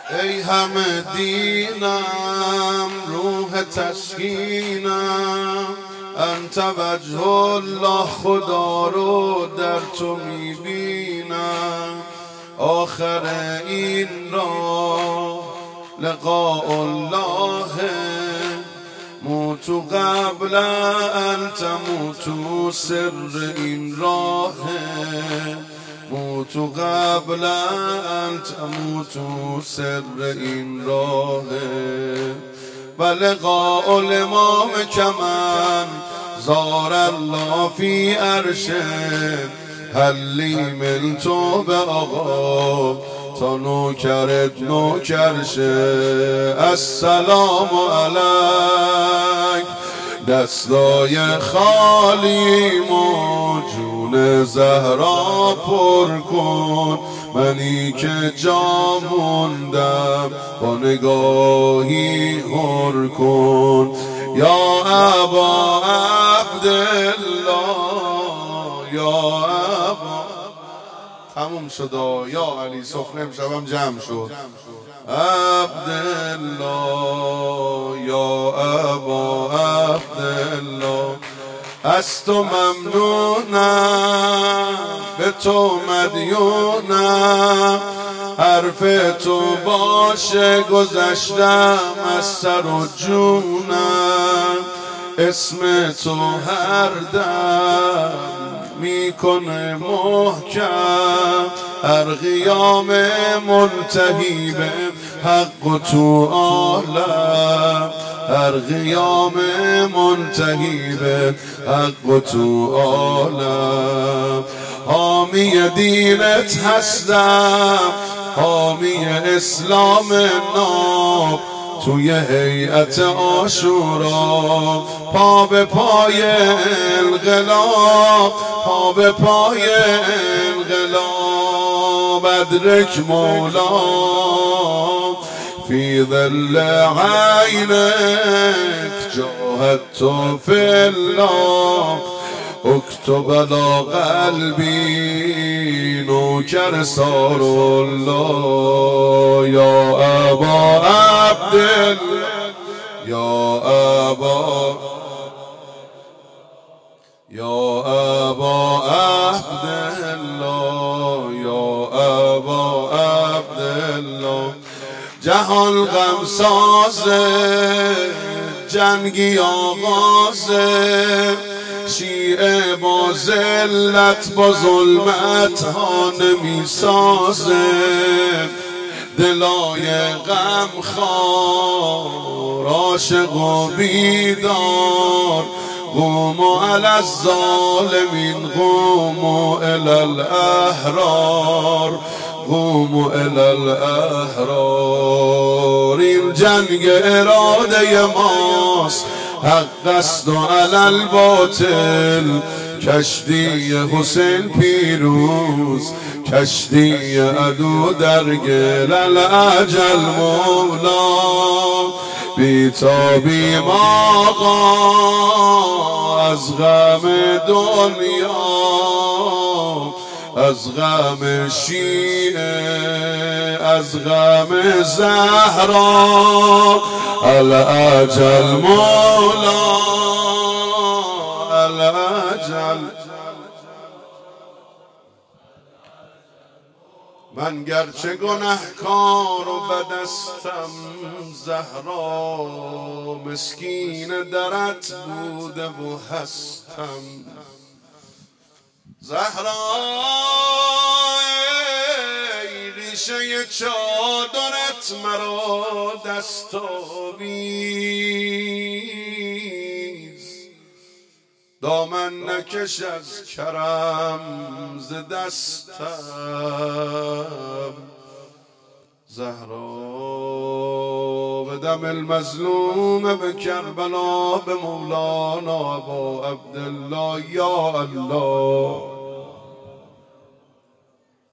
ای همه دینم روح تسکینم، انت وجه الله خدا رو در تو میبینم. آخر این را لقاء الله، موتو قبل ان تموتو، سر این راه موتو قبل ان تموتو، سر این راه. و لقاء الامام کمن زار الله فی عرشه، هلی من تو به آقا تا نوکرت نوکرشه. السلام علیک دستای خالیمو، جون زهرا پر کن منی که جا موندم، با نگاهی حر کن. یا ابا عبدالله، یا ابا، تموم شد. یا علی سفره امشبم جمع شد. عبدالله، یا ابا عبدالله، از تو ممنونم، به تو مدیونم، حرف تو باشه گذشتم از سر و جونم. اسم تو هر دم میکنه محکم، هر قیام منتهی به حق و تو عالم، هر قیام منتهی به حق و تو عالم. حامی دینت هستم، حامی اسلام ناب، توی هیئت عاشورا پا به پای انقلاب، پا به پای انقلاب. ادرک مولا فی ظل عینک، جاهدت فی الله، اکتب علی قلبی نوکر سار الله. یا ابا عبدالله، یا ابا، یا ابا عبدالله، یا ابا عبدالله. جهان غم سازه، جنگی آغازه، شیعه با ذلت با ظلمت ها نمی سازه. دلای غم خوار عاشق و بیدار، قوموا علی الظالمین، قوموا الی الاحرار، قوموا الی الاحرار. این جنگ اراده ماست، حق است و علی الباطل. کشتی حسین پیروز، کشتی عدو در گل. الاجل مولا بیتابی آقا، از غم دنیا، از غم شیعه، از غم زهرا. الاجل مولا، الاجل. من گرچه گنهکار و بدستم، زهرا مسکین درت بوده و هستم. زهرا ای ریشه چادرت مرا دستاویز، دامن نکش از کرم ز دستم. زهرا به دم المظلوم به کربلا، به مولانا ابا عبدالله. یا الله،